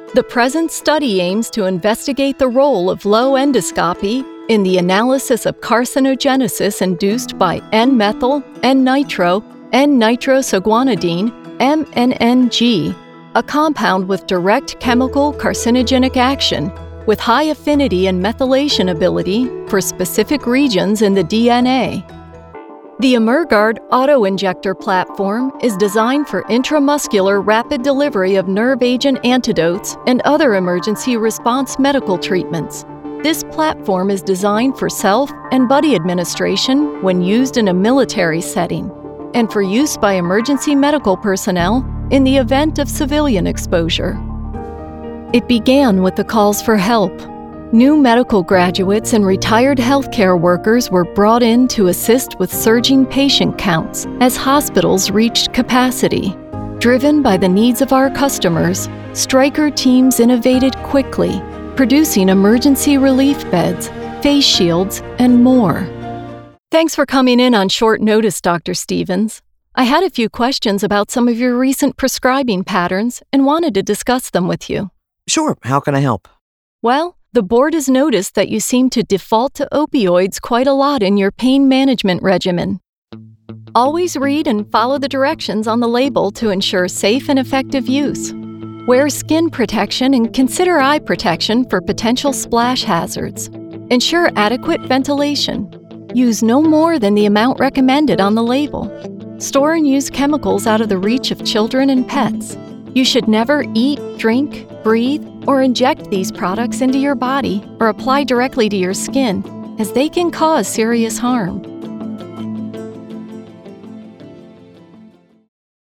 The present study aims to investigate the role of low endoscopy in the analysis of carcinogenesis induced by N-methyl, N-nitro, N-nitrosaguanidine, MNNG, a compound with direct chemical carcinogenic action with high affinity and methylation ability for specific regions in the DNA. The Emergard auto-injector platform is designed for intramuscular rapid delivery of nerve agent antidotes and other emergency response medical treatments. This platform is designed for self and buddy administration when used in a military setting, and for use by emergency medical personnel in the event of civilian exposure. It began with the calls for help. New medical graduates and retired healthcare workers were brought in to assist with surging patient counts as hospitals reached capacity. Driven by the needs of our customers, Stryker teams innovated quickly, producing emergency relief beds, face shields, and more. Thanks for coming in on short notice, Dr. Stevens. I had a few questions about some of your recent prescribing patterns and wanted to discuss them with you. Sure, how can I help? Well, the board has noticed that you seem to default to opioids quite a lot in your pain management regimen. Always read and follow the directions on the label to ensure safe and effective use. Wear skin protection and consider eye protection for potential splash hazards. Ensure adequate ventilation. Use no more than the amount recommended on the label. Store and use chemicals out of the reach of children and pets. You should never eat, drink, breathe, or inject these products into your body or apply directly to your skin, as they can cause serious harm.